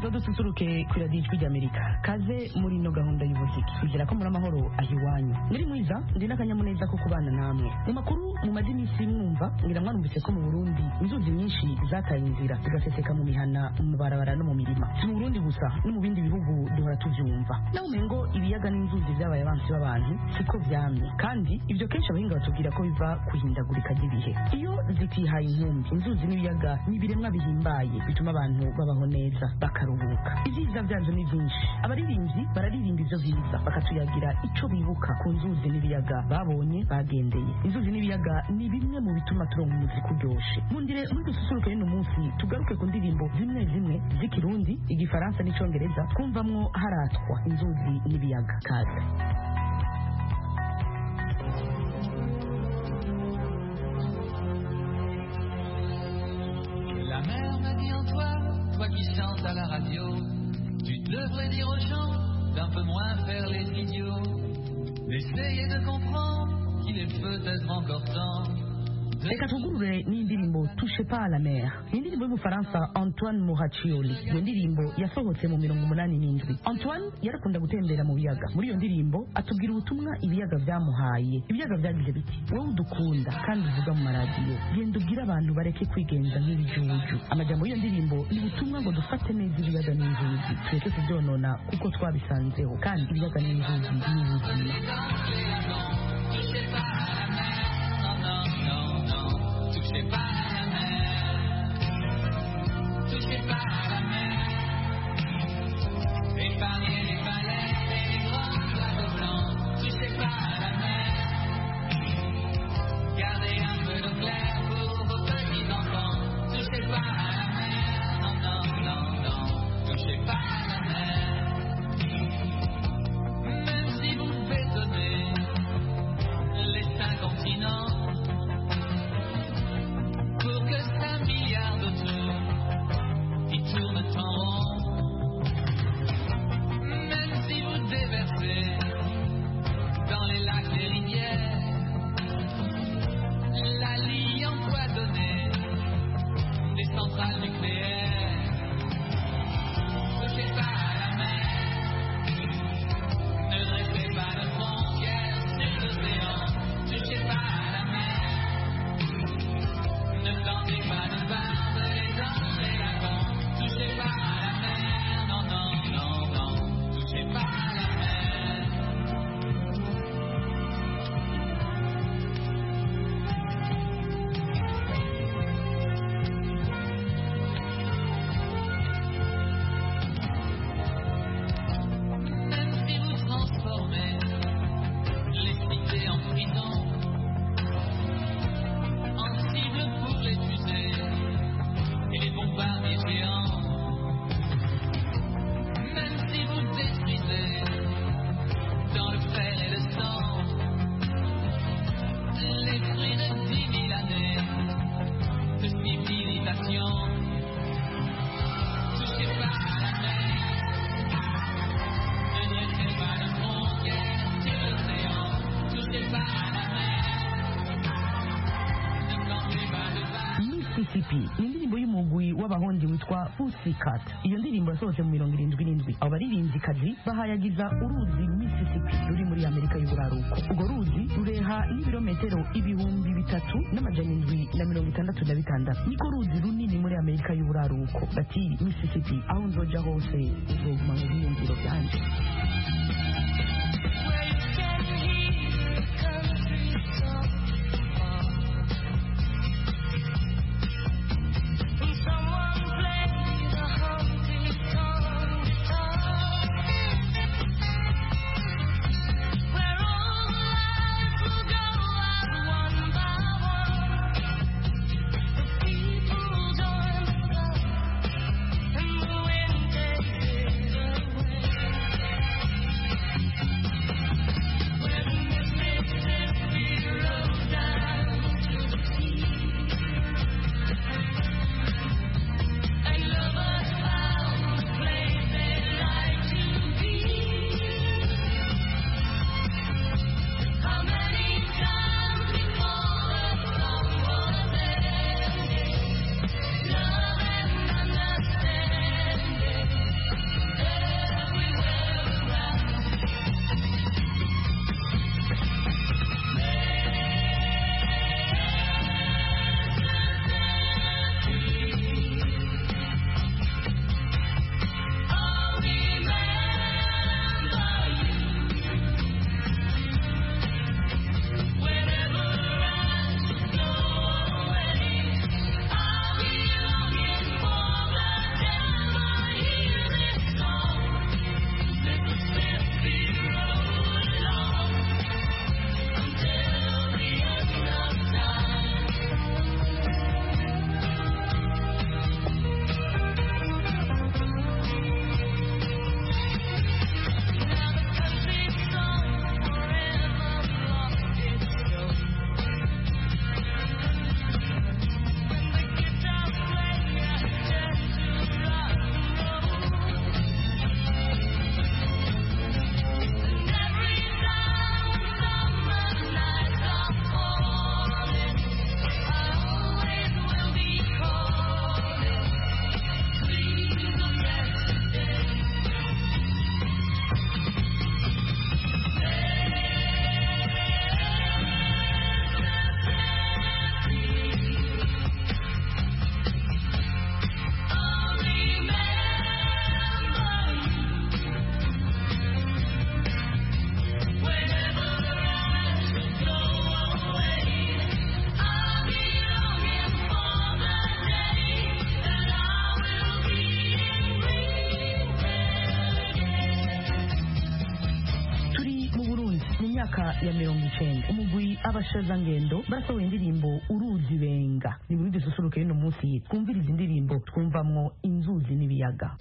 dususuruke kuri radiyo ijwi ry'Amerika. Kaze muri ino gahunda y'ubuziki. Twizera ko muri amahoro aho iwanyu. Muri mwiza ndi n'akanyamuneza ko kubana namwe. Mu makuru mu mazi iminsi mwumva ngira mwarumvise ko mu Burundi inzuzi nyinshi zataye inzira zigaseseka mu mihana, mu barabara no mu mirima. Si mu Burundi gusa no mu bindi bihugu duhora tuvyumva. Naho umengo ibiyaga n'inzuzi vyabaye abansi b'abantu siko vyamye. Kandi ivyo kenshi abahinga batubwira ko biva kuhindagurika ry'ibihe. Iyo zitihaye inkumbi, inzuzi n'ibiyaga ni ibiremwa bihimbaye bituma abantu babaho neza bakaruhuka. Ibyiza byazo ni byinshi. Abaririmbyi bararirimba ivyo vyiza bakatuyagira ico bibuka ku nzuzi n'ibiyaga babonye bagendeye. Inzuzi n'ibiyaga ni bimwe mu bituma turonka umuziki uryoshe. Mundire muri dususuruke y'uno munsi tugaruke ku ndirimbo zimwe zimwe z'ikirundi, igifaransa n'icongereza twumvamwo haratwa inzuzi n'ibiyaga. Kaze. La mer m'a dit en toi, toi qui chantes à la radio, tu devrais dire aux gens d'un peu moins faire les idiots, d'essayer de comprendre qu'il est peut-être encore temps. Reka tugurure n'indirimbo Touche pas à la mer. Indirimbo y'Ubufaransa Antoine Murachioli. Iyo ndirimbo yasohotse mu 87. Antoine yarakunda gutembera mu biyaga. Muri iyo ndirimbo atubwira ubutumwa ibiyaga vyamuhaye. Ibiyaga vyagize biti: wowe udukunda kandi uvuga mu maradiyo, genda ubwira abantu bareke kwigenza nk'ibijuju. Amajambo y'iyo ndirimbo ni ubutumwa ngo dufate neza ibiyaga n'inzuzi, tureke kuvyonona kuko twabisanzeho, kandi ibiyaga n'inzuzi ni ubuzima. Touchez pas à la mer, touchez pas à la mer, épargnez les baleines et les grands oiseaux blancs, touchez pas à la mer, gardez un peu d'eau claire pour vos petits enfants, touchez pas à la mer, non, non, non, non, touchez pas à la mer, même si vous bétonnez les 5 continents. Pour que 5 milliards de tours qui tournent en rond, même si vous déversez dans les lacs des rivières la ligne empoisonnée des centrales nucléaires, touchez pas à la mer, ne dressez pas de frontières sur l'océan, touchez pas à la mer. Ne plantez pas de barbe les hommes et la vent, touchez pas à la mer, non, non, non, non, touchez pas à la mer. Même si vous transformez les cités en prison, en cible pour les fusées et les bombardiers géants, même si vous détruisez dans le fer et le sang les fruits de 10 000 années de civilisation, touchez pas à la mer, ne dressez pas de frontières sur l'océan, touchez pas à la mer. Mississippi ni indirimbo y'umugwi w'abahondi witwa Pussycat. Iyo ndirimbo yasohotse mu 77. Abo baririmbyikazi bahayagiza uruzi Mississippi ruri muri Amerika y'Uburaruko. Urwo ruzi rureha n'ibirometero 3,766. Niko ruzi runini muri Amerika y'Uburaruko. Bati Mississippi aho nzoja hose uzoguma mu biyumviro byanje. ya 90 umugwi abashazangendo barasohoye indirimbo uruzi benga ni muri dususuruke y'uno munsi twumviriza indirimbo twumvamwo inzuzi n'ibiyaga.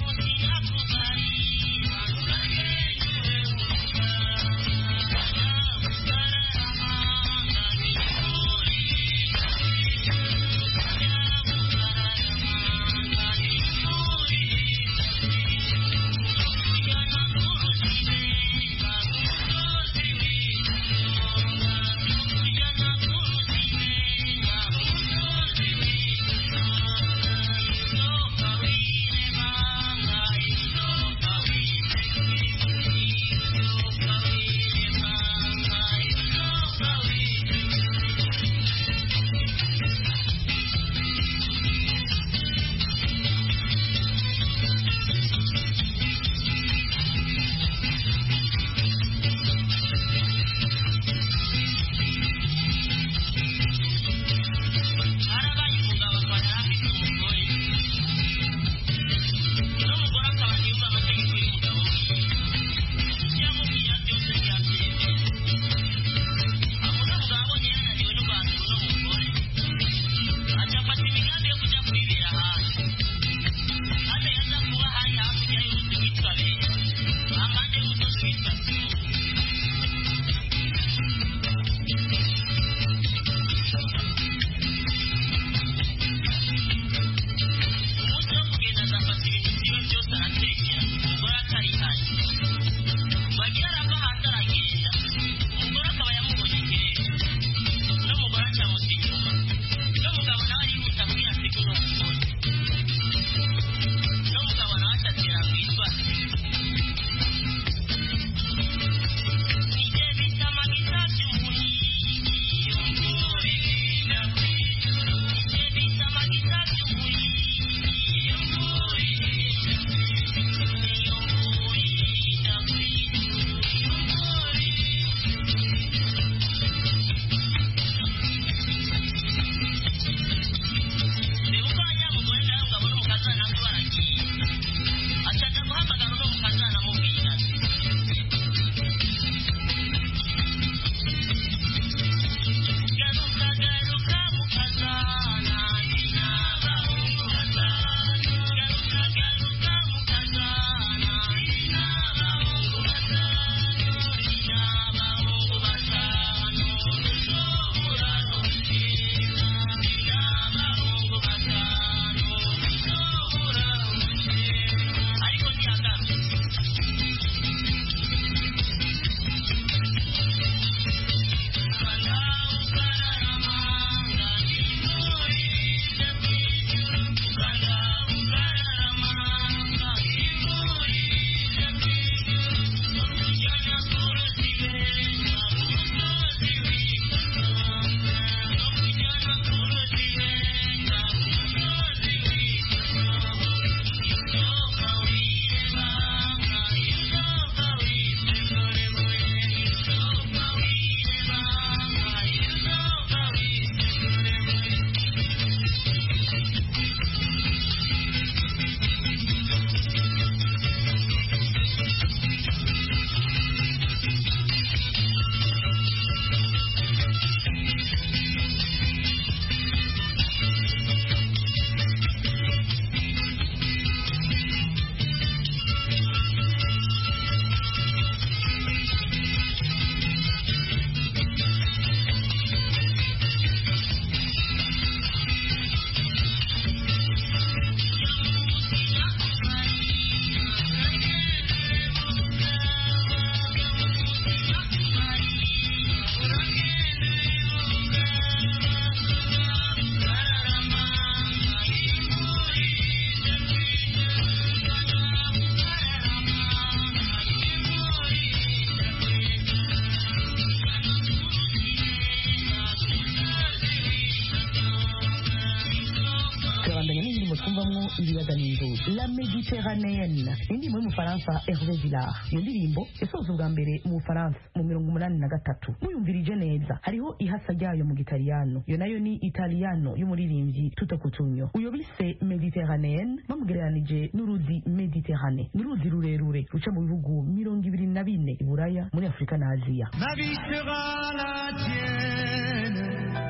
twumvamwo ibiyaga n'inzuzi la méditerranéenne indirimbo y'umufaransa Hervé Villard. Iyo ndirimbo yasohotse ubwa mbere mu Bufaransa mu 1983. Muyumvirije neza hariho ihasa ryayo mu gitaliyano, iyo nayo ni italiano y'umuririmbyi Tuto Cutugno. Uyo bise méditerranéenne bamugereranije n'uruzi Méditerranée, n'uruzi rurerure ruca mu bihugu 24 i Buraya, muri Afrika na Aziya. Ma vie sera la tienne,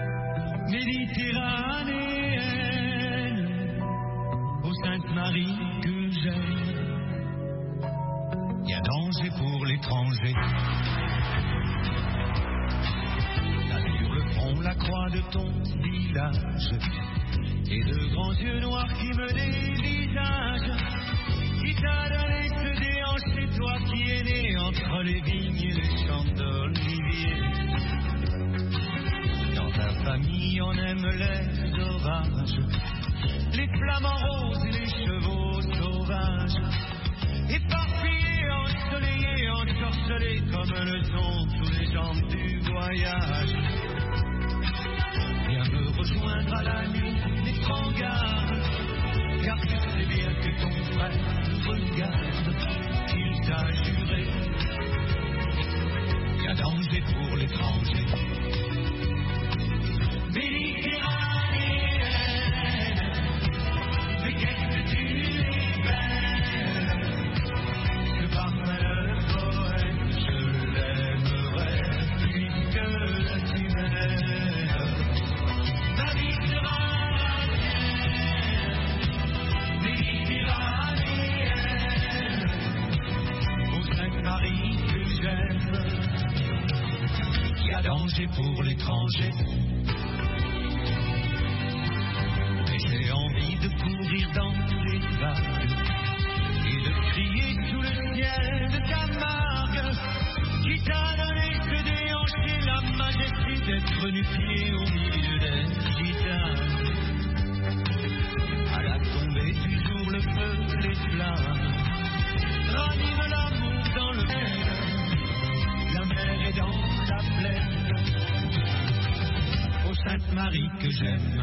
méditerranéenne, ô Sainte Marie que j'aime. Y a danger pour l'étranger. Là sur le front, la croix de ton village, et de grands yeux noirs qui me dévisagent. Qui t'a donné ce déhanché, toi qui es né entre les vignes et les champs d'olivier. Dans ta famille on aime les orages, les flamants roses et les chevaux sauvages, éparpillés, ensoleillés, ensorcelés comme le sont tous les gens du voyage. Viens me rejoindre à la nuit, mais prends garde, car tu sais bien que ton frère regarde, qu'il t'a juré. Y a danger pour l'étranger. Méditerranéenne, mais qu'est-ce que tu es belle. Ce parfum de poète, je l'aimerais puisque tu m'aimes. Ma vie sera la tienne, méditerranéenne, ô Sainte Marie que j'aime. Y a danger pour l'étranger. Mais j'ai envie de courir dans les vagues et de crier sous le ciel de Camargue, qui t'a donné ce déhanché, la majesté d'être nu-pied au milieu des gitanes. À la tombée du jour, le feu, les flammes raniment l'amour dans le ciel. La mer est dans la plaine, ô Sainte Marie que j'aime.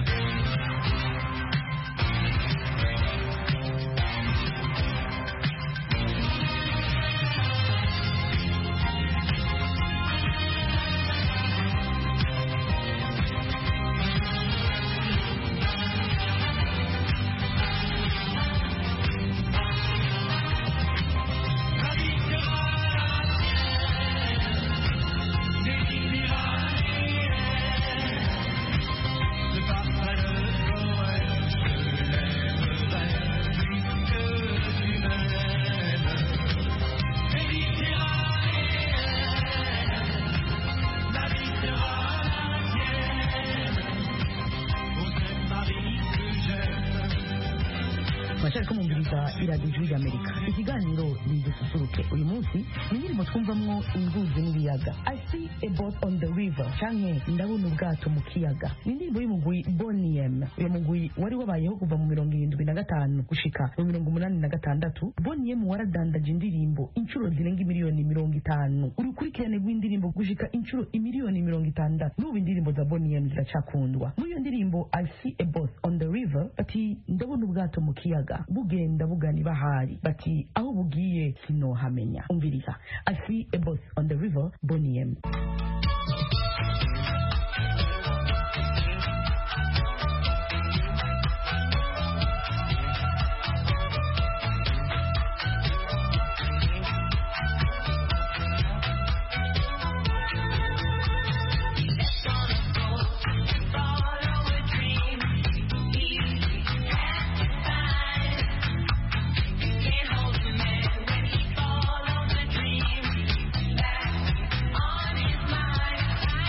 iradiyo ijwi ry'Amerika. Ikiganiro ni dususuruke. Uyu munsi ni indirimbo twumvamwo inzuzi n'ibiyaga. I see a boat on the river, canke ndabona ubwato mu kiyaga. Ni indirimbo y'umugwi Boney M. Uyu mugwi wari wabayeho kuva mu 75 gushika mu 86. Boney M waradandaje indirimbo inshuro zirenga miliyoni 50. Urukurikirane rw'indirimbo gushika inshuro miliyoni 60. N'ubu indirimbo za Boney M ziracakundwa. Muri iyo ndirimbo I see a boat on the river, bati ndabona ubwato mu kiyaga bugenda bugani bahari, bati aho bugiye sinohamenya. Umviriza I see a boat on the river, Boney M. On his mind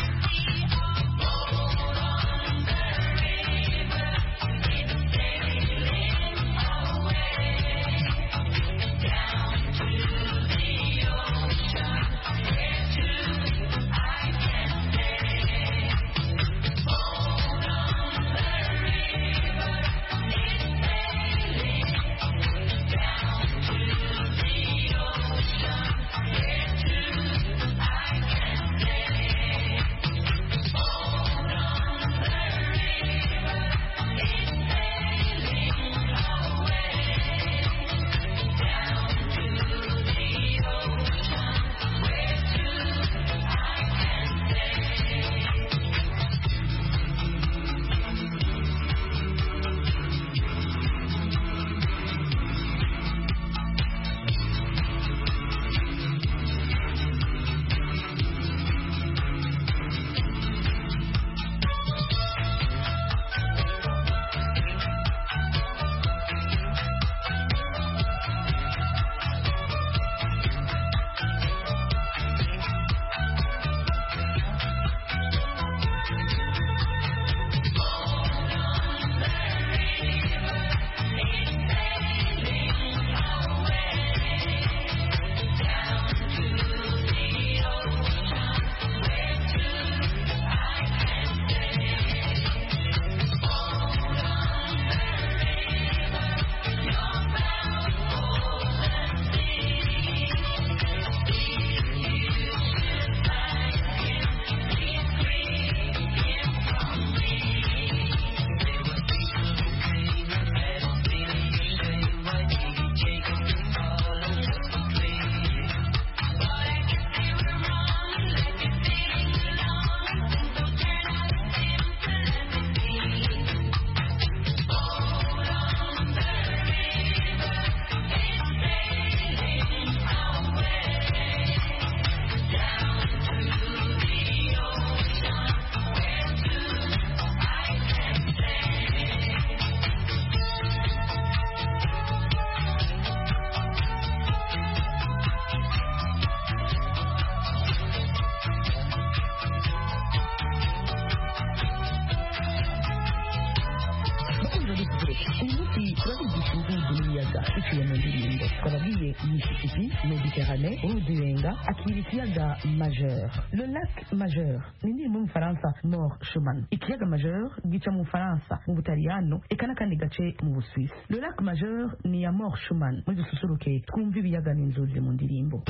biciye mu ndirimbo twababwiye Mississippi, Mediterranée, Uruduenga akira ikiyaga Majeur. Le lac Majeur ni indirimbo mu Faransa Mort Schumann. Ikiyaga Majeur gica mu Faransa, mu Butaliyano eka n'akandi gace mu Busuwisi. Le lac Majeur ni ya Mort Schumann. Muri dususuruke twumva ibiyaga n'inzuzi mu ndirimbo.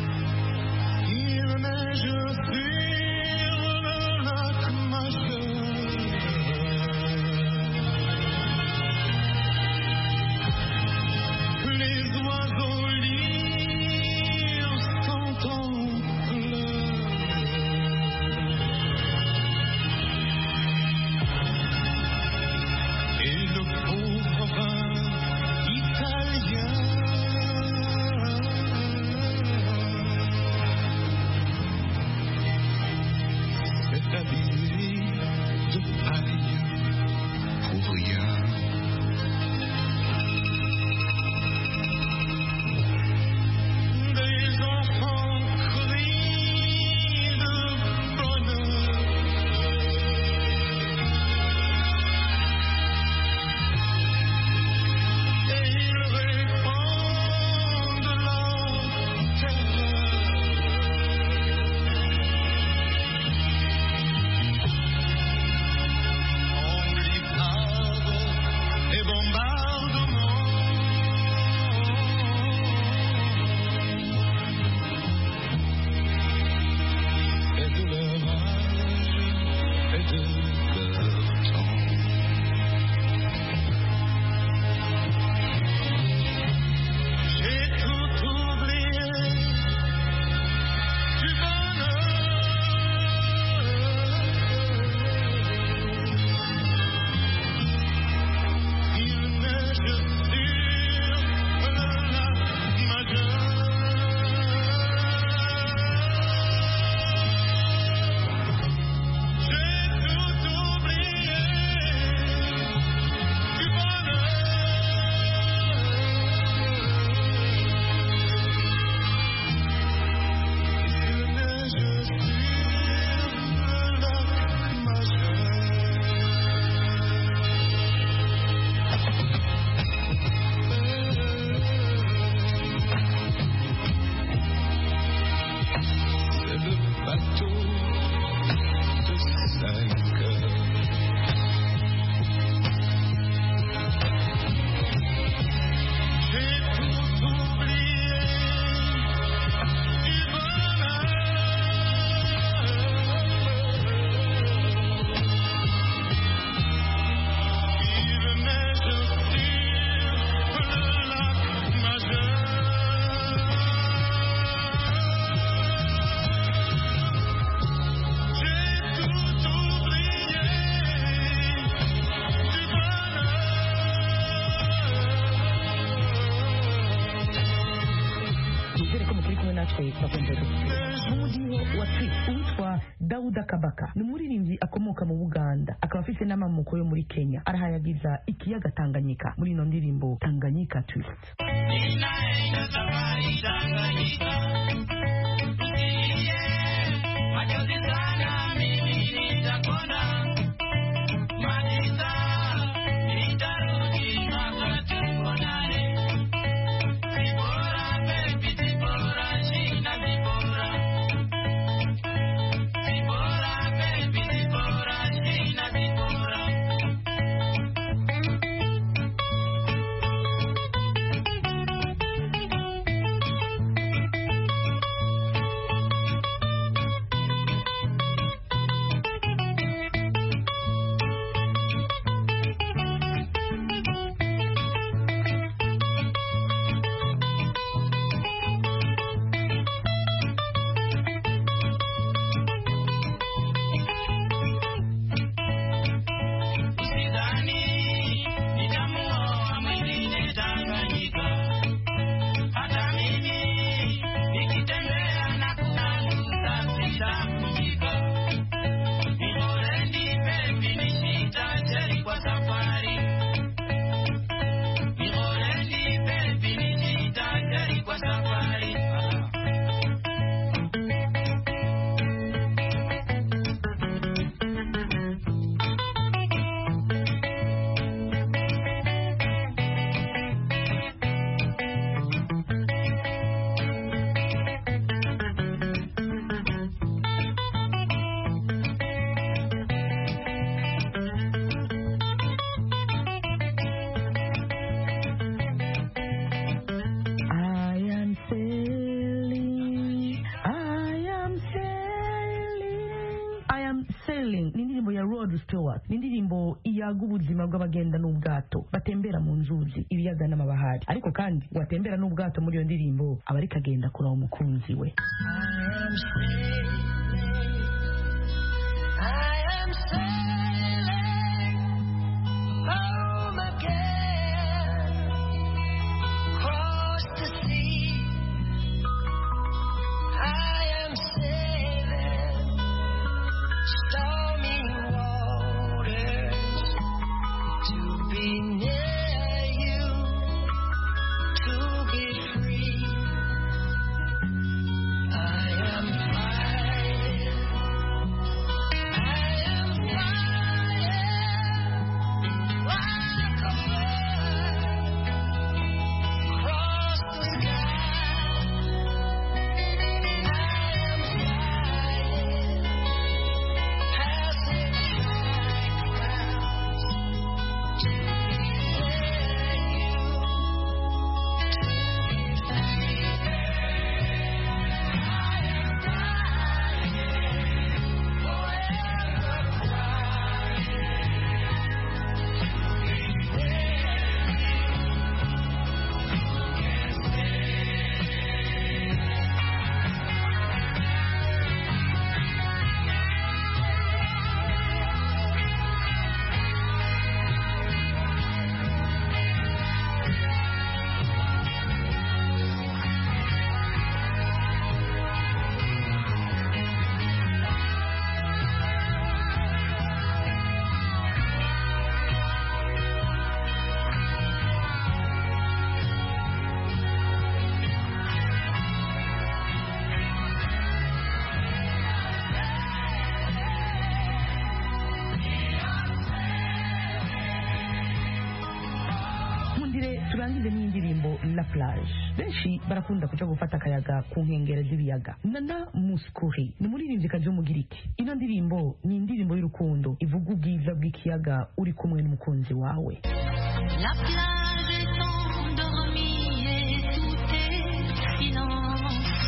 Umudiho wa Twist uwitwa Dauda Kabaka ni umuririmbyi akomoka mu Buganda akaba afite n'amamuko yo muri Kenya arahayagiza ikiyaga Tanganyika muri ino ndirimbo Tanganyika Twist. Stewart ni indirimbo iyaga ubuzima bw'abagenda n'ubwato batembera mu nzuzi ibiyaga n'amabahari ariko kandi watembera n'ubwato muri iyo ndirimbo aba ariko agenda kuraba umukunzi we. I am sailing home again, across the sea. I am sailing stormy waters to be near you, to be free. I am flying. I am flying like a bird across the sky. I am flying, passing by clouds to be near you, to be free. I am flying forever, flying to be near you. Mundire turangize n'indirimbo La Plage. Benshi barakunda kuja gufata akayaga ku nkengera z'ibiyaga. Nana Mouskouri ni umuririmvyikazi w'umugiriki. Ino ndirimbo ni indirimbo y'urukundo ivuga ubwiza bw'ikiyaga uri kumwe n'umukunzi wawe. La plage est endormie et tout est silence.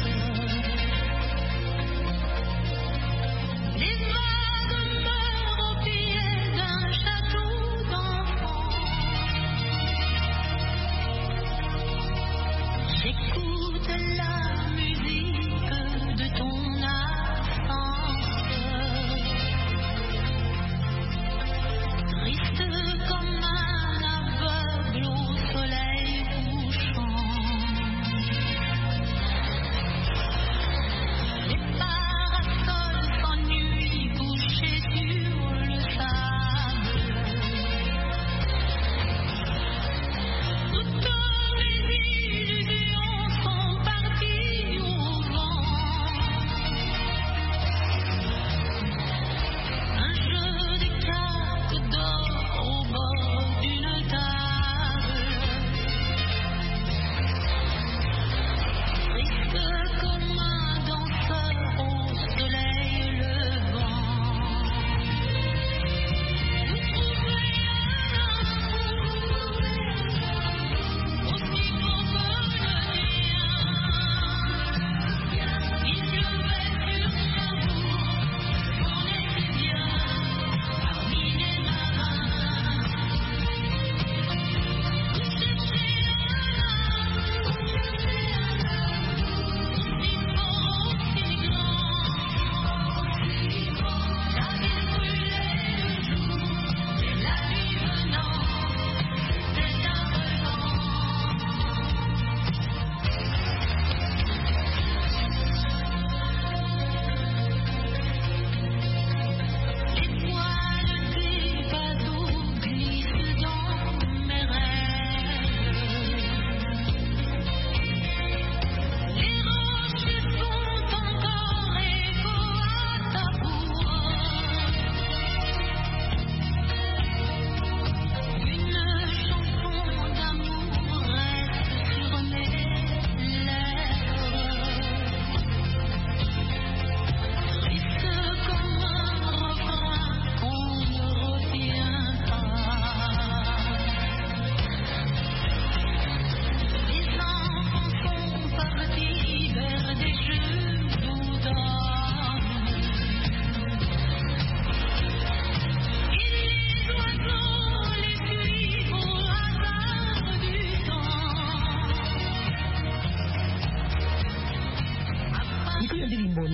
Les vagues meurent au pied d'un château d'enfants. J'écoute la musique de ton absence. Triste comme un aveugle au soleil.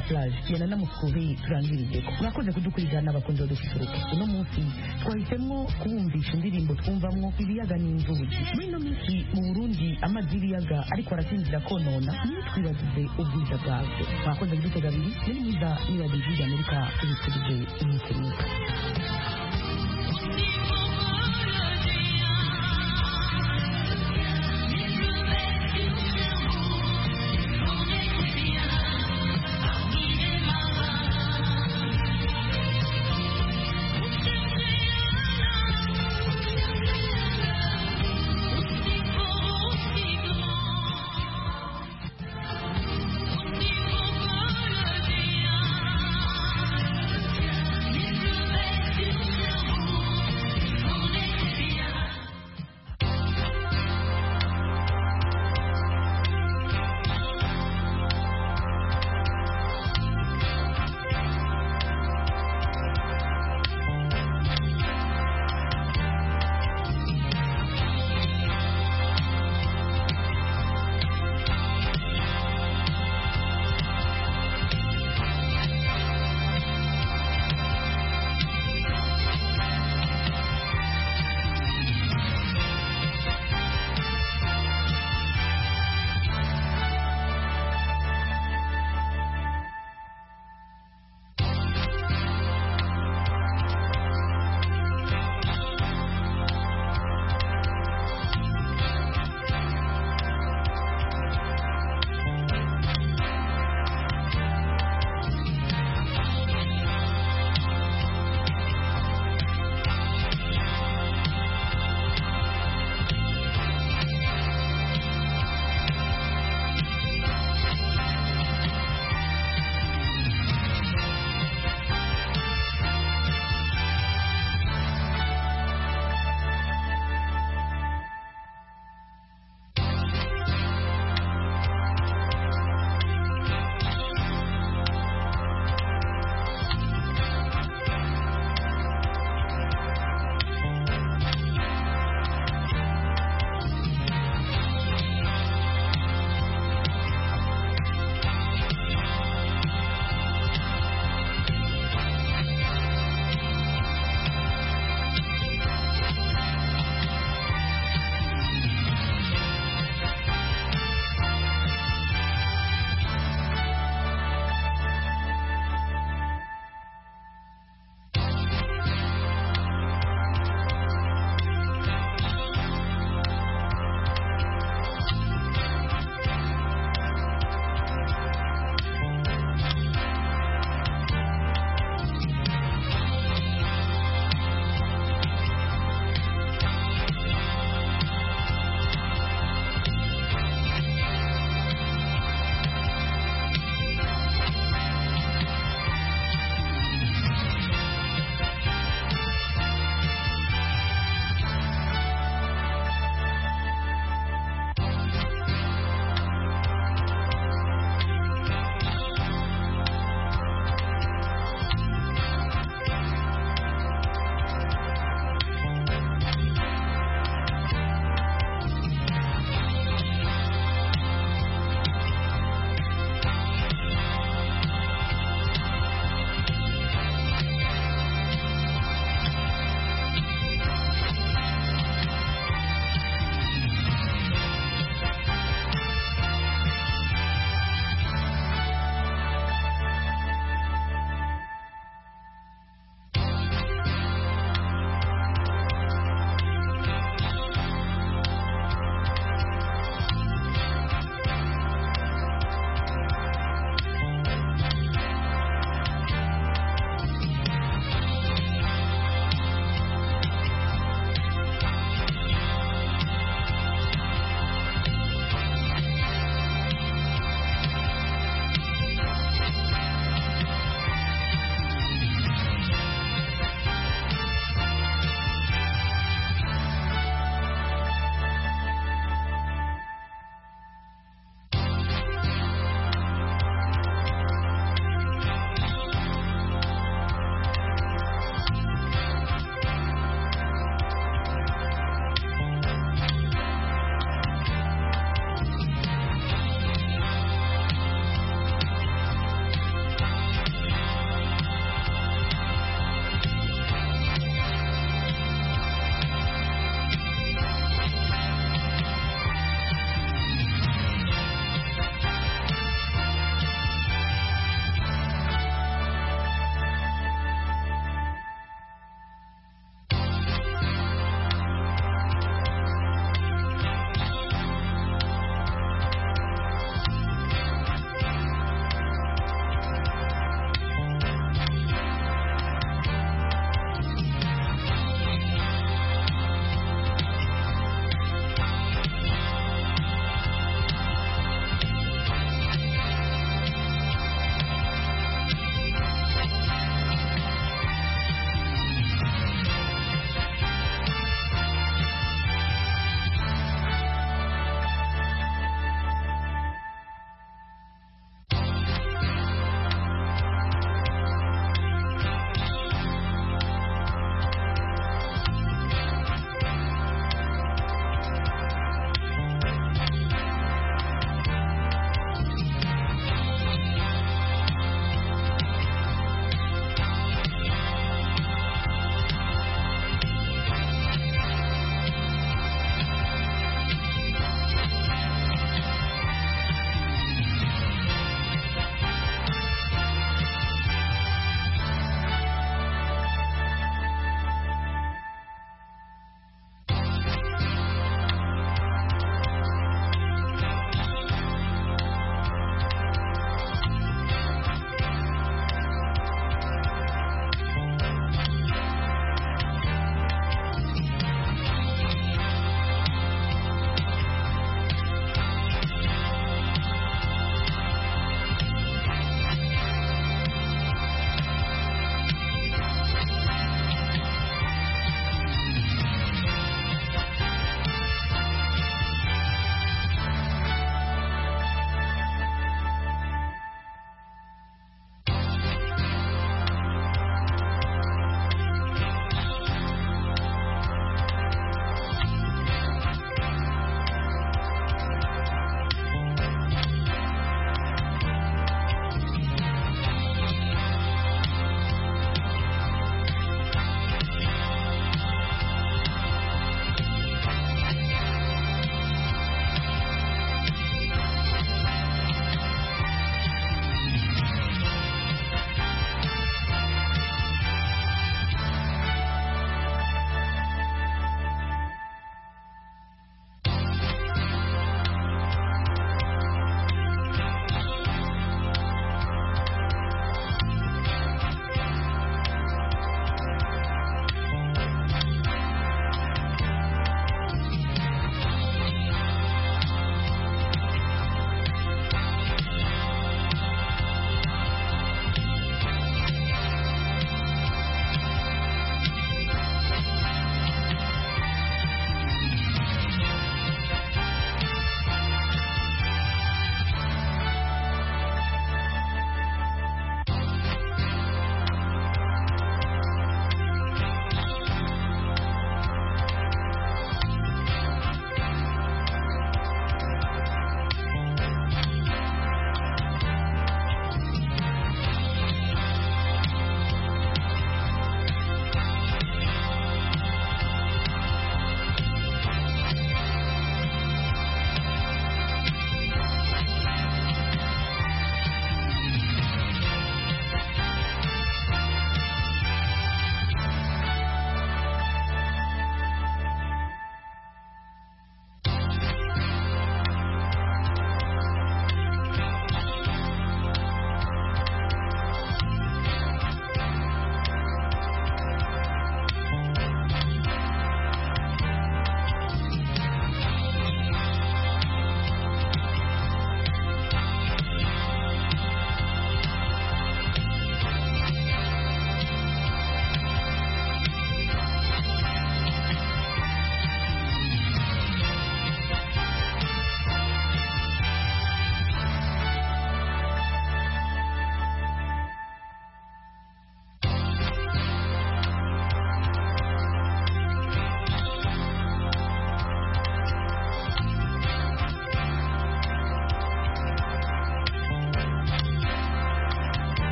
la plage yana namuskuri turangirijeko mwakoze kudukurikirana abakunzi badufisuruka uno munsi twahisemo kubumvisha indirimbo twumvamwo ibiyaga n'inzuzi muri ino minsi mu Burundi amazi y'ibiyaga ariko arasinzira konona ntitwibagize ubwiza bwabyo mwakoze kudutega abiri muri mwiza n'ibadizi ry'Amerika tubifurije iminsi myiza